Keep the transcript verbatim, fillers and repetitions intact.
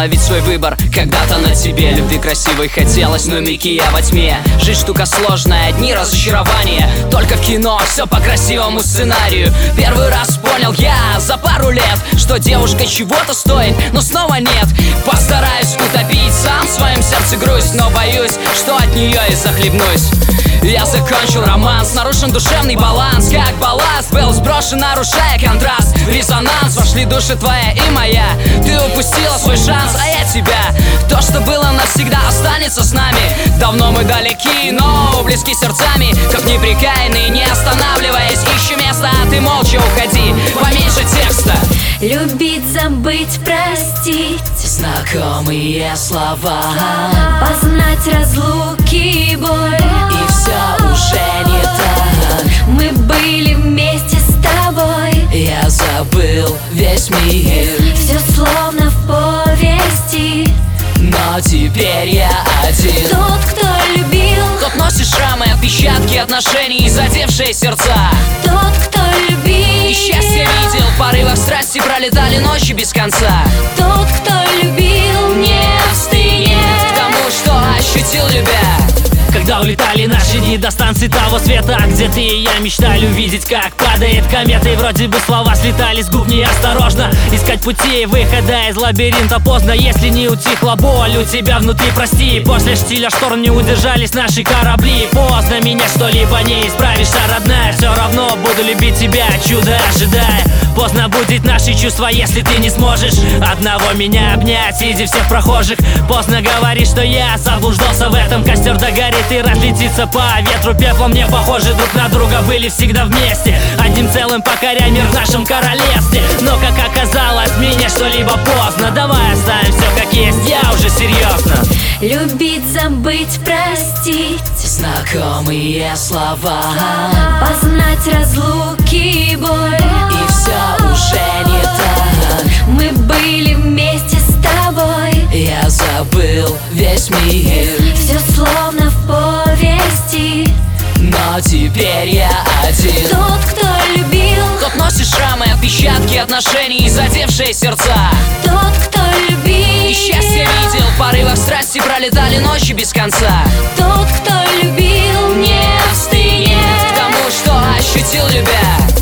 остановить свой выбор. Когда-то на тебе любви красивой хотелось, но миг я во тьме. Жизнь штука сложная, одни разочарования. Только в кино все по красивому сценарию. Первый раз понял я за пару лет, что девушка чего-то стоит, но снова нет. Постараюсь утопить сам в своем сердце грусть, но боюсь, что от нее и захлебнусь. Я закончил романс, нарушен душевный баланс. Как балласт был сброшен, нарушая контраст. В резонанс вошли души твоя и моя. Ты упустила свой шанс, а я тебя. То, что было навсегда, останется с нами. Давно мы далеки, но близки сердцами. Как непрекаянные, не останавливаясь, ищу место, а ты молча уходи. Поменьше текста. Любить, забыть, простить, знакомые слова, познать разлуки и боль. И все уже не так. Мы были вместе с тобой. Я забыл весь мир. Все словно в повести. Но теперь я один. Тот, кто любил, Тот носит шрамы, отпечатки отношений, задевшие сердца. тот, кто любил, И счастье видел, в порывах страсти пролетали ночи без конца. тот, кто любил, Не остынет к тому, что ощутил, любя. Когда улетали наши дни до станции того света, где ты и я мечтали увидеть, как падает комета. И вроде бы слова слетали с губ неосторожно. Искать пути выхода из лабиринта поздно. Если не утихла боль у тебя внутри, прости. После штиля шторм не удержались наши корабли. Поздно меня что-либо не исправишься, родная. Все равно буду любить тебя, чудо ожидая. Поздно будет наши чувства, если ты не сможешь одного меня обнять среди всех прохожих. Поздно говоришь, что я заблуждался в этом. Костер догорит и разлетится по ветру пеплом. Не похожи друг на друга, были всегда вместе, одним целым покоряя мир в нашем королевстве. Но как оказалось, мне что-либо поздно. Давай оставим все как есть, я уже серьезно. любить, забыть, простить, Знакомые слова, познать разлуки и боль. И все уже не так. Мы были вместе с тобой. Я забыл весь мир. Все словно в повести. Но теперь я один. Тот, кто любил, Тот носит шрамы, отпечатки отношений, задевшие сердца. тот, кто любил, И счастье видел, в порывах страсти пролетали ночи без конца. тот, кто любил, Не остынет к тому, что ощутил, любя.